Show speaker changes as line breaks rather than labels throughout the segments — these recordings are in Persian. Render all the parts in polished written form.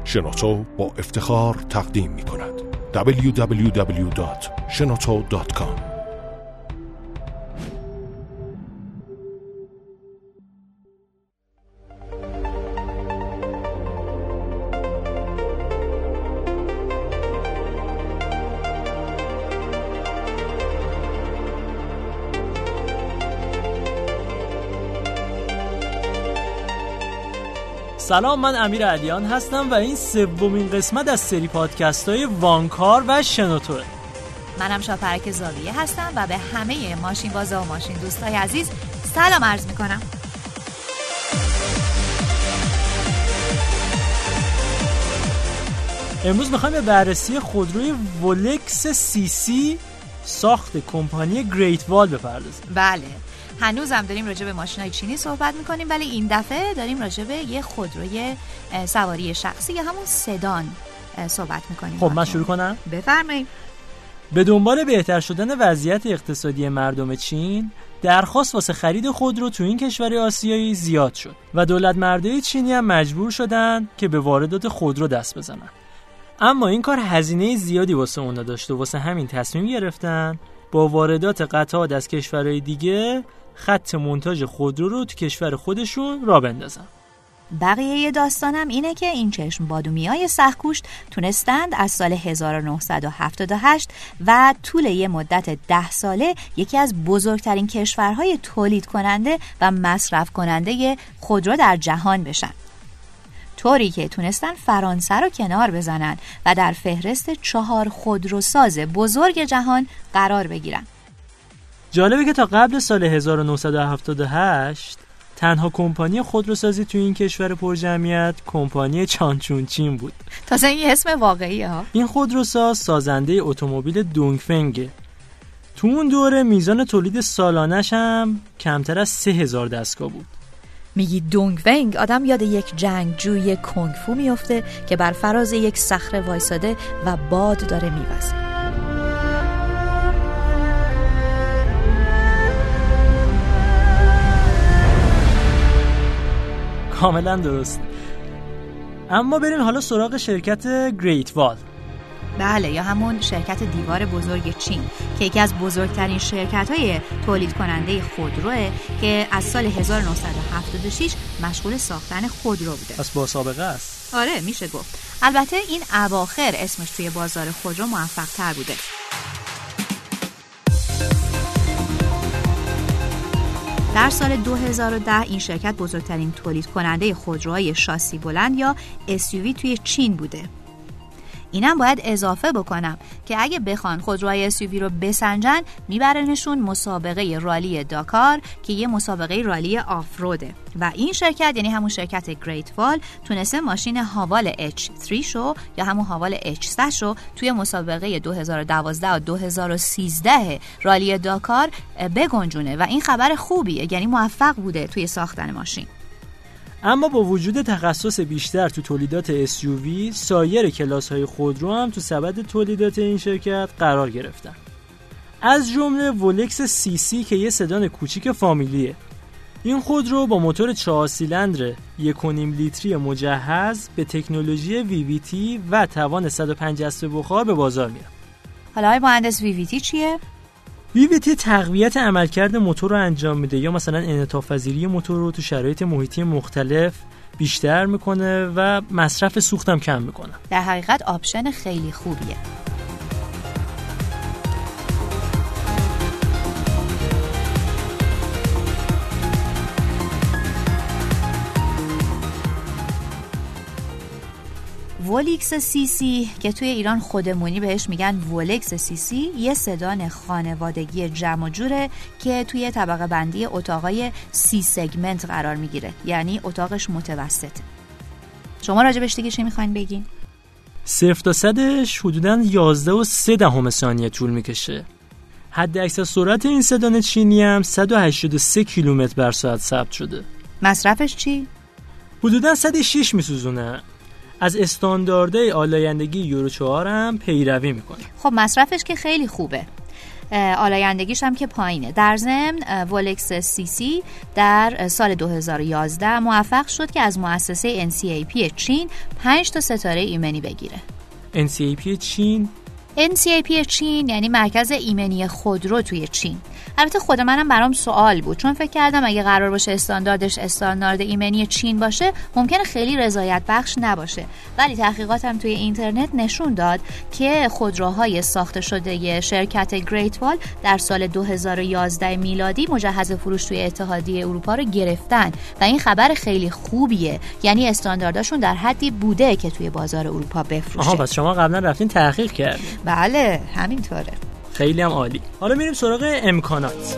شنوتو با افتخار تقدیم می کند www.shenoto.com.
سلام، من امیر علیان هستم و این سومین قسمت از سری پادکست های وانکار و شنوتوه.
منم شاپرک زاویه هستم و به همه ماشین بازا و ماشین دوستای عزیز سلام عرض میکنم.
امروز میخوایم به بررسی خودروی ولکس CC ساخت کمپانی گریت وال بپردازیم.
بله، هنوزم داریم راجع به ماشینای چینی صحبت میکنیم، ولی این دفعه داریم راجع به یه خودروی سواری شخصی یا همون سدان صحبت میکنیم.
خب من شروع کنم؟
بفرمایید.
به دنبال بهتر شدن وضعیت اقتصادی مردم چین، درخواست واسه خرید خودرو تو این کشور آسیایی زیاد شد و دولت مردای چینی هم مجبور شدن که به واردات خودرو دست بزنن. اما این کار هزینه زیادی واسه اونا داشت و واسه همین تصمیم گرفتن با واردات قطعات از کشورهای دیگه خط مونتاژ خودرو رو تو کشور خودشون راه بندازن.
بقیه داستانم اینه که این چشم بادومیای سخت‌کوش تونستند از سال 1978 و طول یه مدت 10 ساله یکی از بزرگترین کشورهای تولید کننده و مصرف کننده خودرو در جهان بشن، طوری که تونستن فرانسه رو کنار بزنن و در فهرست 4 خودروساز بزرگ جهان قرار بگیرن.
جالبه که تا قبل سال 1978 تنها کمپانی خودروسازی تو این کشور پرجمعیت کمپانی چانچونچین بود.
تازه این اسم واقعیه ها.
این خودروساز سازنده اتومبیل دونگفنگه. تو اون دوره میزان تولید سالانش هم کمتر از 3000 دستگاه بود.
میگی دونگفنگ، آدم یاد یک جنگجوی کنگفو میفته که بر فراز یک صخره وایساده و باد داره میوزه.
کاملا درست. اما بریم حالا سراغ شرکت گریت وال.
بله، یا همون شرکت دیوار بزرگ چین که یکی از بزرگترین شرکت‌های تولید کننده خودروه که از سال 1976 مشغول ساختن خودرو بوده.
پس با سابقه است.
آره، میشه گفت. البته این اواخر اسمش توی بازار خودرو موفق‌تر بوده. در سال 2010 این شرکت بزرگترین تولید کننده خودروهای شاسی بلند یا SUV توی چین بوده. اینم باید اضافه بکنم که اگه بخوان خودروهای SUV رو بسنجن میبرنشون مسابقه رالی داکار که یه مسابقه رالی آفروده و این شرکت، یعنی همون شرکت گریت وال، تونسته ماشین هاوال H3 شو یا همون هاوال H100 شو توی مسابقه 2012 و 2013 رالی داکار بگنجونه و این خبر خوبیه، یعنی موفق بوده توی ساختن ماشین.
اما با وجود تخصص بیشتر تو تولیدات SUV، سایر کلاس‌های خودرو هم تو سبد تولیدات این شرکت قرار گرفتن. از جمله ولکس CC که یه سدان کوچیک فامیلیه. این خودرو با موتور 4 سیلندر 1.5 لیتری مجهز به تکنولوژی VVT و توان 105 اسب بخار به بازار میاد.
حالا های مهندس VVT چیه؟
VVT تقویت عملکرد موتور رو انجام میده یا مثلا انعطاف پذیری موتور رو تو شرایط محیطی مختلف بیشتر میکنه و مصرف سوخت هم کم میکنه.
در حقیقت آپشن خیلی خوبیه. ولکس CC که توی ایران خودمونی بهش میگن ولکس CC، یه سدان خانوادگی جمع و جوره که توی طبقه بندی اتاقای C سگمنت قرار میگیره، یعنی اتاقش متوسطه. شما راجبش دیگه چی میخواین بگین؟
0 تا 100ش حدوداً 11.3 ثانیه طول میکشه. حد اکثر سرعت این سدان چینی هم 183 کیلومتر بر ساعت ثبت شده.
مصرفش چی؟
حدوداً 106 میسوزونه. از استانداردهای آلایندگی یورو 4 هم پیروی میکنه.
خب مصرفش که خیلی خوبه. آلایندگیش هم که پایینه. در ضمن ولکس CC در سال 2011 موفق شد که از مؤسسه NCAP چین 5 ستاره ایمنی بگیره.
NCAP چین؟
NCAP چین یعنی مرکز ایمنی خودرو توی چین. البته خود منم برام سوال بود، چون فکر کردم اگه قرار باشه استانداردش استاندارد ایمنی چین باشه ممکنه خیلی رضایت بخش نباشه، ولی تحقیقاتم توی اینترنت نشون داد که خودروهای ساخته شده شرکت گریت وال در سال 2011 میلادی مجهز فروش توی اتحادیه اروپا رو گرفتن و این خبر خیلی خوبیه، یعنی استاندارداشون در حدی بوده که توی بازار اروپا بفروشه.
آها، پس شما قبلا رفتین تحقیق کردین؟
بله همینطوره.
خیلی هم عالی. حالا میریم سراغ امکانات.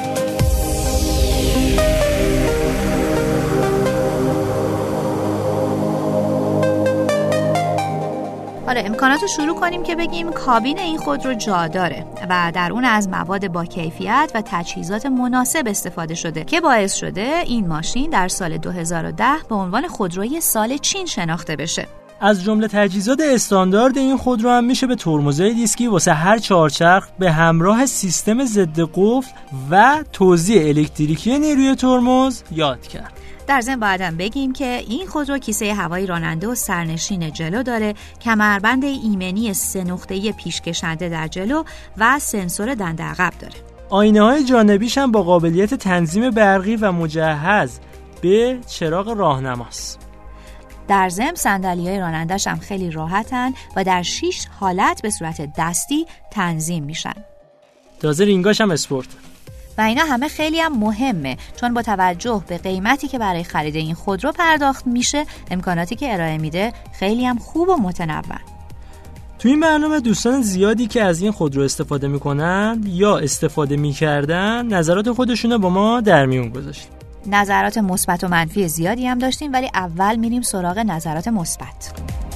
حالا امکانات رو شروع کنیم که بگیم کابین این خودرو جا داره و در اون از مواد با کیفیت و تجهیزات مناسب استفاده شده که باعث شده این ماشین در سال 2010 به عنوان خودروی سال چین شناخته بشه.
از جمله تجهیزات استاندارد این خودرو هم میشه به ترمزهای دیسکی واسه هر چهارچرخ به همراه سیستم ضد قفل و توزیع الکتریکی نیروی ترمز یاد کرد.
در ضمن باید بگیم که این خودرو کیسه هوایی راننده و سرنشین جلو داره، کمربند ایمنی 3 نقطه‌ای پیشکشنده در جلو و سنسور دنده عقب داره.
آینه‌های جانبیش هم با قابلیت تنظیم برقی و مجهز به چراغ راهنماست.
در ضمن صندلی‌های راننده‌اش هم خیلی راحتن و در 6 حالت به صورت دستی تنظیم میشن.
تازه رینگاش هم اسپورت.
و اینا همه خیلی هم مهمه، چون با توجه به قیمتی که برای خرید این خودرو پرداخت میشه، امکاناتی که ارائه میده خیلی هم خوب و متنوع.
تو این برنامه دوستان زیادی که از این خودرو استفاده میکنن یا استفاده میکردن نظرات خودشونو با ما در میون گذاشتن.
نظرات مثبت و منفی زیادی هم داشتیم، ولی اول میریم سراغ نظرات مثبت.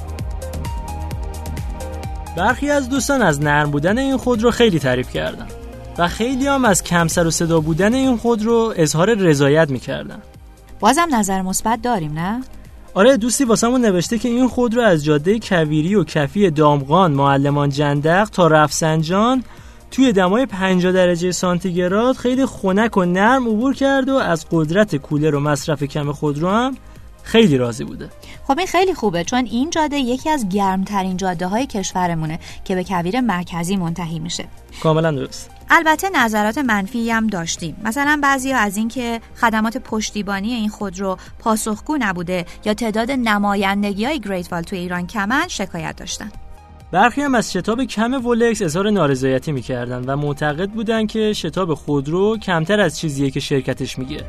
برخی از دوستان از نرم بودن این خودرو خیلی تعریف کردن و خیلی هم از کم سر و صدا بودن این خودرو اظهار رضایت میکردن.
بازم نظر مثبت داریم نه؟
آره، دوستی واسمون نوشته که این خودرو از جاده کویری و کفی دامغان معلمان جندق تا رفسنجان توی دمای 50 درجه سانتیگراد خیلی خنک و نرم عبور کرد و از قدرت کولر و مصرف کم خودرو هم خیلی راضی بوده.
خب این خیلی خوبه، چون این جاده یکی از گرمترین جاده های کشورمونه که به کویر مرکزی منتهی میشه.
کاملا درست.
البته نظرات منفی هم داشتیم، مثلا بعضیا از این که خدمات پشتیبانی این خودرو پاسخگو نبوده یا تعداد نمایندگی‌های گریت وال توی ایران کمن شکایت داشتن.
برخی هم از شتاب کم ولکس اظهار نارضایتی میکردن و معتقد بودن که شتاب خودرو کمتر از چیزیه که شرکتش میگه.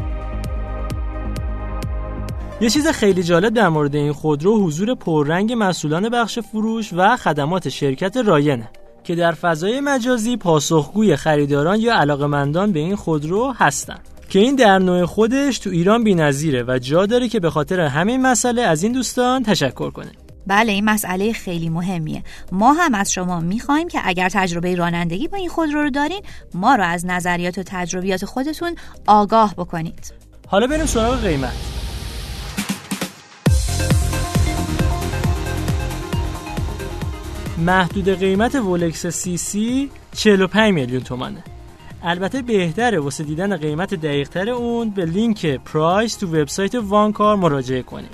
یه چیز خیلی جالب در مورد این خودرو حضور پررنگ مسئولان بخش فروش و خدمات شرکت راینه که در فضای مجازی پاسخگوی خریداران یا علاقمندان به این خودرو هستن که این در نوع خودش تو ایران بی‌نظیره و جا داره که به خاطر همین مسئله از این دوستان تشکر کنه.
بله، این مسئله خیلی مهمیه. ما هم از شما میخوایم که اگر تجربه رانندگی با این خودرو رو دارین، ما رو از نظریات و تجربیات خودتون آگاه بکنید.
حالا بریم سراغ قیمت. محدود قیمت ولکس CC 45 میلیون تومانه. البته بهتره واسه دیدن قیمت دقیق‌تر اون به لینک پرایس تو وبسایت وانکار مراجعه کنید.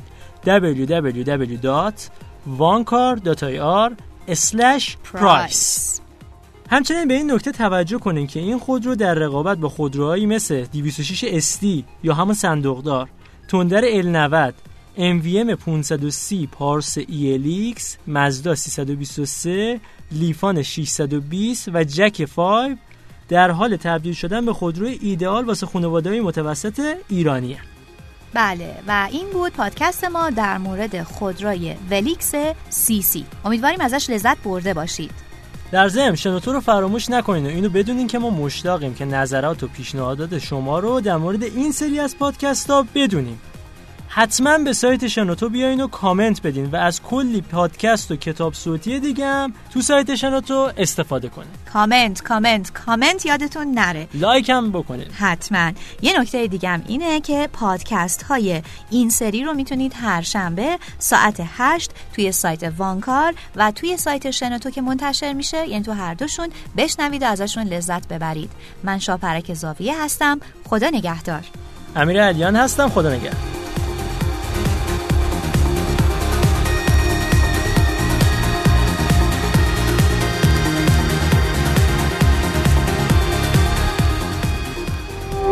www.vankar.ir/price. همچنین به این نکته توجه کنین که این خودرو در رقابت با خودروهایی مثل 206 ST یا همون صندوقدار، تندر L90، MVM 530 پارس ELX، مازدا 323، لیفان 620 و جک 5 در حال تبدیل شدن به خودروی ایدئال واسه خانواده‌های متوسط ایرانیه.
بله، و این بود پادکست ما در مورد خودروی ولکس CC. امیدواریم ازش لذت برده باشید.
در ضمن شنوتو رو فراموش نکنین و اینو بدونین که ما مشتاقیم که نظرات و پیشنهادات شما رو در مورد این سری از پادکست‌ها بدونیم. حتما به سایت شنوتو بیاین و کامنت بدین و از کلی پادکست و کتاب صوتی دیگه هم تو سایت شنوتو استفاده کنین.
کامنت یادتون نره.
لایک هم بکنین.
حتما. یه نکته دیگه هم اینه که پادکست های این سری رو میتونید هر شنبه ساعت 8 توی سایت وانکار و توی سایت شنوتو که منتشر میشه، یعنی تو هر دوشون بشنوید و ازشون لذت ببرید. من شاپرک زاویه هستم. خدا نگهدار.
امیر علیان هستم. خدا نگهدار.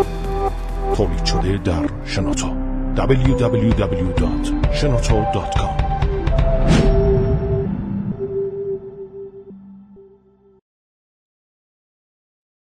تولید شده در شنوتو www.shenoto.com